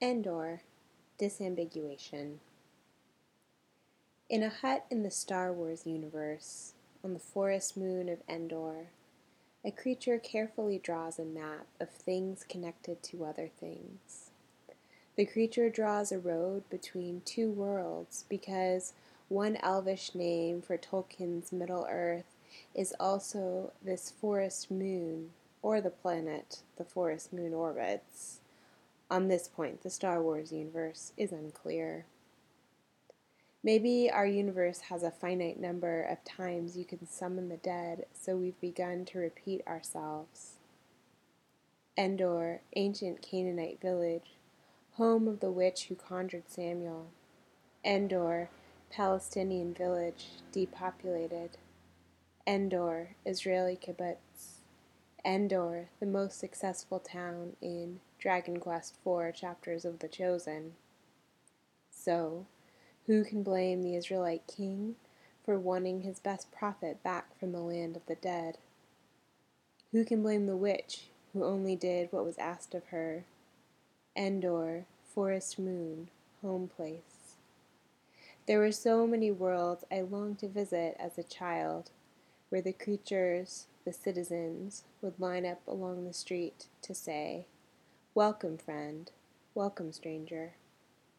Endor, disambiguation. In a hut in the Star Wars universe, on the forest moon of Endor, a creature carefully draws a map of things connected to other things. The creature draws a road between two worlds because one elvish name for Tolkien's Middle-earth is also this forest moon, or the planet the forest moon orbits. On this point, the Star Wars universe is unclear. Maybe our universe has a finite number of times you can summon the dead, so we've begun to repeat ourselves. Endor, ancient Canaanite village, home of the witch who conjured Samuel. Endor, Palestinian village, depopulated. Endor, Israeli kibbutz. Endor, the most successful town in Dragon Quest IV Chapters of the Chosen. So, who can blame the Israelite king for wanting his best prophet back from the land of the dead? Who can blame the witch who only did what was asked of her? Endor, forest moon, home place. There were so many worlds I longed to visit as a child, where the creatures, the citizens, would line up along the street to say, "Welcome, friend. Welcome, stranger."